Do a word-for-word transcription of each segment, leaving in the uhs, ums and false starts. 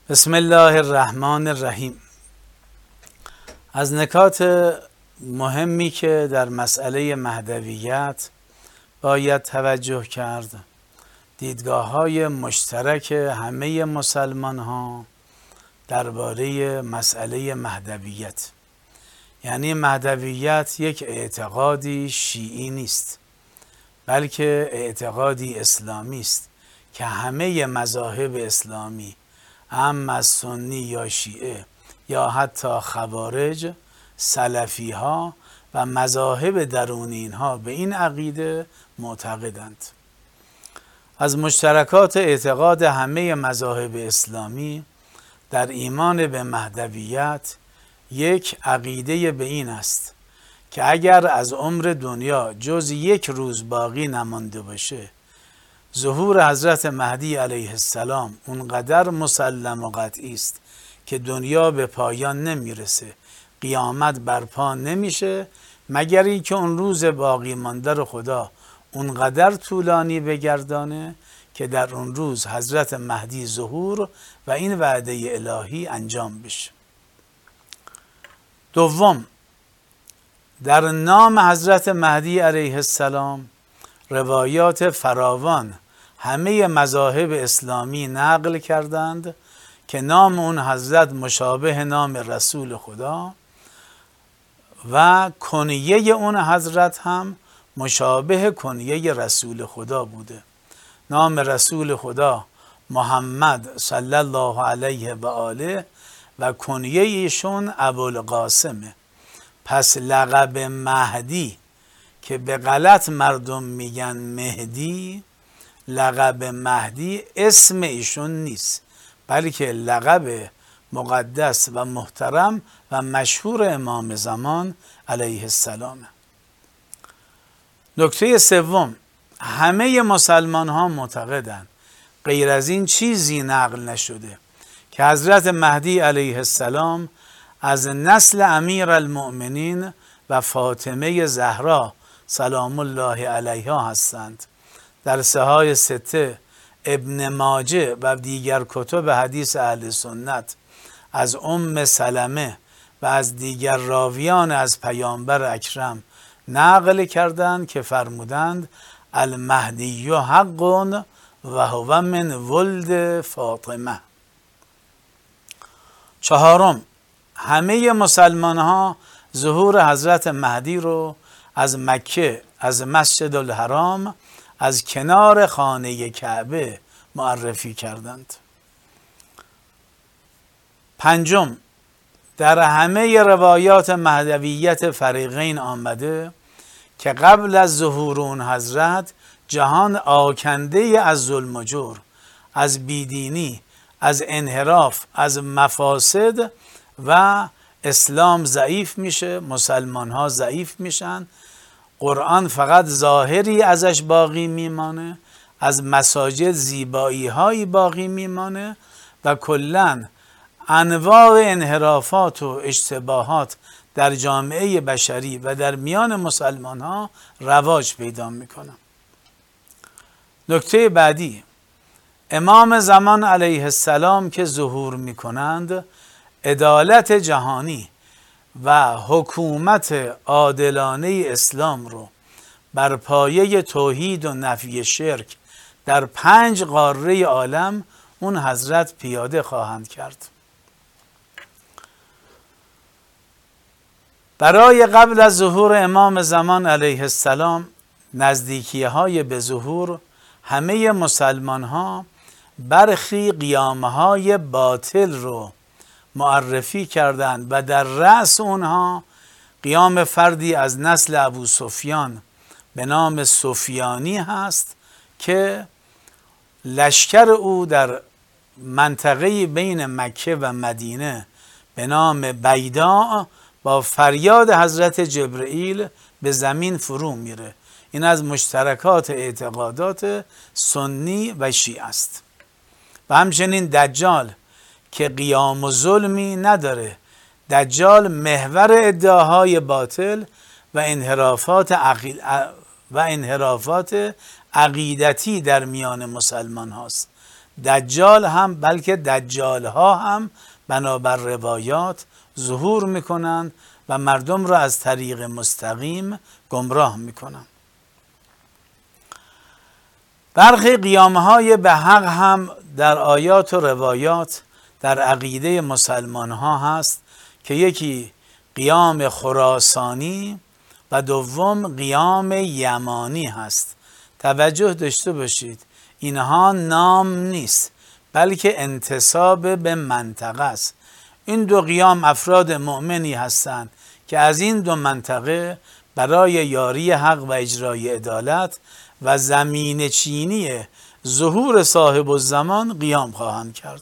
بسم الله الرحمن الرحیم. از نکات مهمی که در مسئله مهدویت باید توجه کرد، دیدگاه های مشترک همه مسلمان ها درباره مسئله مهدویت. یعنی مهدویت یک اعتقادی شیعی نیست، بلکه اعتقادی اسلامی است که همه مذاهب اسلامی، اما از سنی یا شیعه یا حتی خوارج، سلفی ها و مذاهب درون اینها به این عقیده معتقدند. از مشترکات اعتقاد همه مذاهب اسلامی در ایمان به مهدویت یک عقیده به این است که اگر از عمر دنیا جز یک روز باقی نمانده باشه، ظهور حضرت مهدی علیه السلام اونقدر مسلم و قطعی است که دنیا به پایان نمیرسه، قیامت برپا نمیشه مگر اینکه اون روز باقی مانده رو خدا اونقدر طولانی بگردانه که در اون روز حضرت مهدی ظهور و این وعده الهی انجام بشه. دوم، در نام حضرت مهدی علیه السلام روایات فراوان همه مذاهب اسلامی نقل کردند که نام اون حضرت مشابه نام رسول خدا و کنیه اون حضرت هم مشابه کنیه رسول خدا بوده. نام رسول خدا محمد صلی الله علیه و آله و کنیه ایشون ابوالقاسمه. پس لقب مهدی که به غلط مردم میگن مهدی، لقب مهدی اسم ایشون نیست، بلکه لقب مقدس و محترم و مشهور امام زمان علیه السلام. نکته سوم، همه مسلمان ها معتقدند غیر از این چیزی نقل نشده که حضرت مهدی علیه السلام از نسل امیر المؤمنین و فاطمه زهرا سلام الله علیها هستند. در صحاح سته، ابن ماجه و دیگر کتب حدیث اهل سنت از ام سلمه و از دیگر راویان از پیامبر اکرم نقل کردند که فرمودند المهدی حق و هو من ولد فاطمه. چهارم، همه مسلمان ها ظهور حضرت مهدی رو از مکه، از مسجد الحرام، از کنار خانه کعبه معرفی کردند. پنجم، در همه روایات مهدویت فریقین آمده که قبل از ظهور اون حضرت جهان آکنده از ظلم و جور، از بیدینی، از انحراف، از مفاسد و اسلام ضعیف میشه، مسلمان ها ضعیف میشن، قرآن فقط ظاهری ازش باقی میمانه، از مساجد زیبایی هایی باقی میمانه و کلاً انواع انحرافات و اشتباهات در جامعه بشری و در میان مسلمان ها رواج پیدا میکنه. نکته بعدی، امام زمان علیه السلام که ظهور میکنند، عدالت جهانی و حکومت عادلانه اسلام رو بر پایه توحید و نفی شرک در پنج قاره عالم اون حضرت پیاده خواهند کرد. برای قبل از ظهور امام زمان علیه السلام نزدیکی های به ظهور، همه مسلمان ها برخی قیامه های باطل رو معرفی کردند و در رأس اونها قیام فردی از نسل ابو سفیان به نام سفیانی هست که لشکر او در منطقه بین مکه و مدینه به نام بیداء با فریاد حضرت جبرئیل به زمین فرو میره. این از مشترکات اعتقادات سنی و شیعه است. و همچنین دجال که قیام و ظلمی نداره، دجال محور ادعاهای باطل و انحرافات عقیل و انحرافات عقیدتی در میان مسلمان هاست. دجال هم بلکه دجال ها هم بنابر روایات ظهور میکنند و مردم را از طریق مستقیم گمراه میکنند. برخی قیامه های به حق هم در آیات و روایات در عقیده مسلمان ها هست که یکی قیام خراسانی و دوم قیام یمانی هست. توجه داشته باشید اینها نام نیست بلکه انتساب به منطقه است. این دو قیام افراد مؤمنی هستند که از این دو منطقه برای یاری حق و اجرای عدالت و زمین چینی ظهور صاحب الزمان قیام خواهند کرد.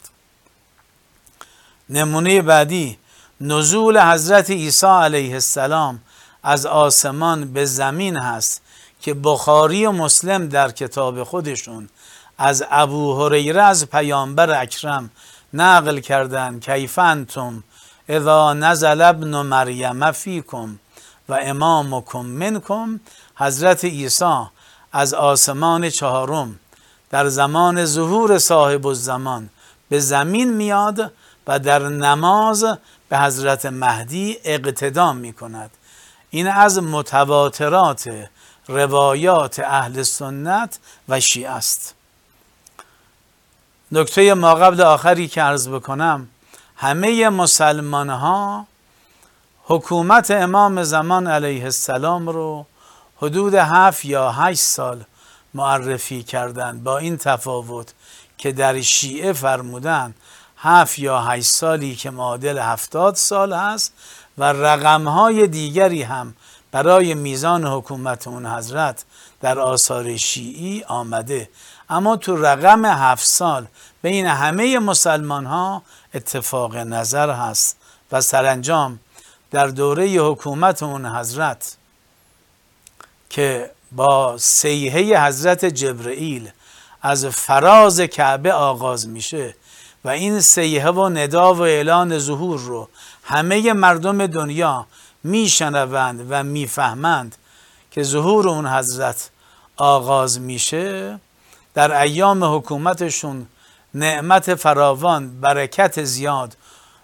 نمونه بعدی نزول حضرت عیسی علیه السلام از آسمان به زمین هست که بخاری و مسلم در کتاب خودشون از ابو هریره از پیامبر اکرم نقل کردند کیف انتم اذا نزل ابن مریم فیکم و امامکم منکم. حضرت عیسی از آسمان چهارم در زمان ظهور صاحب الزمان به زمین میاد و در نماز به حضرت مهدی اقتدا می کند. این از متواترات روایات اهل سنت و شیعه است. نکته ما قبل آخری که عرض بکنم، همه مسلمان ها حکومت امام زمان علیه السلام رو حدود هفت یا هشت سال معرفی کردند، با این تفاوت که در شیعه فرمودند هفت یا هشت سالی که معادل هفتاد سال هست و رقمهای دیگری هم برای میزان حکومت اون حضرت در آثار شیعی آمده، اما تو رقم هفت سال بین همه مسلمان ها اتفاق نظر هست و سرانجام در دوره حکومت اون حضرت که با صیحه حضرت جبرئیل از فراز کعبه آغاز میشه و این صیحه و ندا و اعلان ظهور رو همه مردم دنیا میشنوند و میفهمند که ظهور اون حضرت آغاز میشه، در ایام حکومتشون نعمت فراوان، برکت زیاد،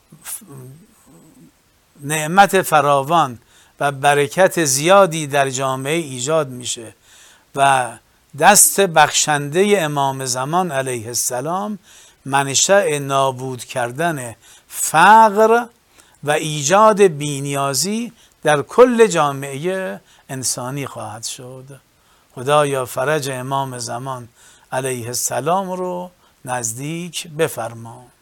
نعمت فراوان و برکت زیادی در جامعه ایجاد میشه و دست بخشنده امام زمان علیه السلام منشأ نابود کردن فقر و ایجاد بی‌نیازی در کل جامعه انسانی خواهد شد. خدایا فرج امام زمان علیه السلام رو نزدیک بفرما.